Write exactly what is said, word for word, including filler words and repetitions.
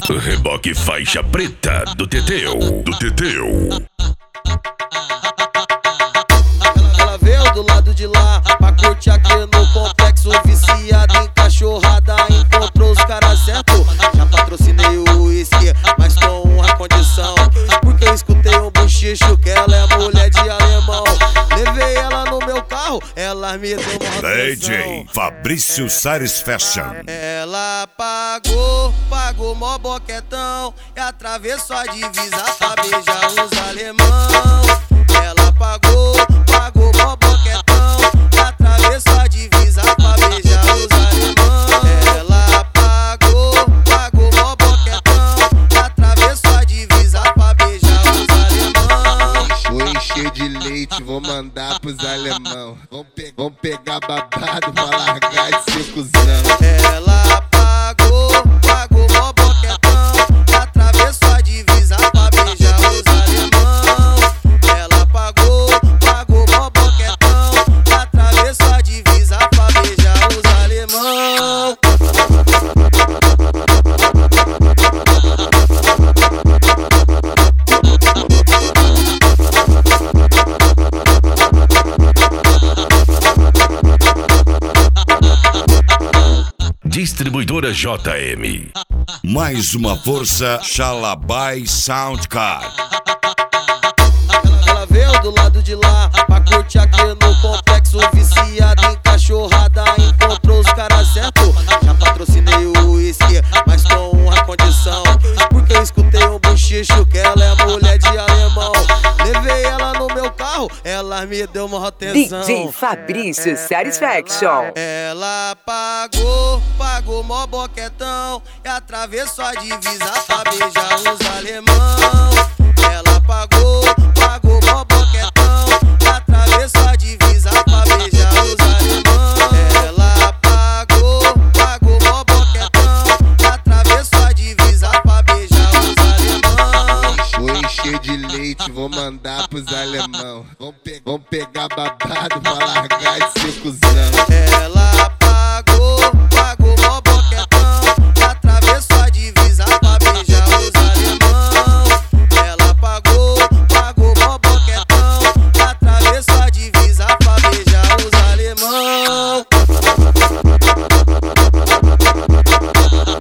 Reboque faixa preta do Teteu, do Teteu. Ela veio do lado de lá pra curtir aqui no complexo, viciada em cachorrada, encontrou os caras certo. Já patrocinei o uísque, mas com uma condição, porque eu escutei um bochicho que ela é mulher de alemão. Levei ela no meu carro, ela me deu uma D J Fabrício Sares Fashion. Ela pagou, pagou mó boquetão e atravessou a divisa pra beijar os alemão. Ela pagou, pagou mó boquetão e atravessou a divisa pra beijar os alemão. Ela pagou, pagou mó boquetão e atravessou a divisa pra beijar os alemão. Vou encher de leite, vou mandar pros alemão. Vão, pe vão pegar babado pra largar de ser cuzão. Ela pagou, pagou mó boquetão e atravessou a divisa pra beijar os alemão. Ela pagou, pagou mó boquetão e atravessou a divisa pra beijar os alemão. Distribuidora J M. Mais uma força, Xalabai Soundcard. Ela veio do lado de lá pra curtir aqui no complexo, viciada em cachorrada, encontrou os caras certo. Já patrocinei o uísque, mas com uma condição, porque eu escutei um bochicho que ela é mulher de alemão. Levei ela no meu carro, ela me deu uma atenção. D J Fabrício Satisfaction. Ela pagou, pagou mó boquetão e atravessou a divisa pra beijar os alemão. Ela pagou, pagou mó boquetão e atravessou a divisa pra beijar os alemão. Ela pagou, pagou mó boquetão e atravessou a divisa pra beijar os alemão. Vou encher de leite, vou mandar pros alemão. Vão, pe vão pegar babado pra largar de ser cuzão. Ela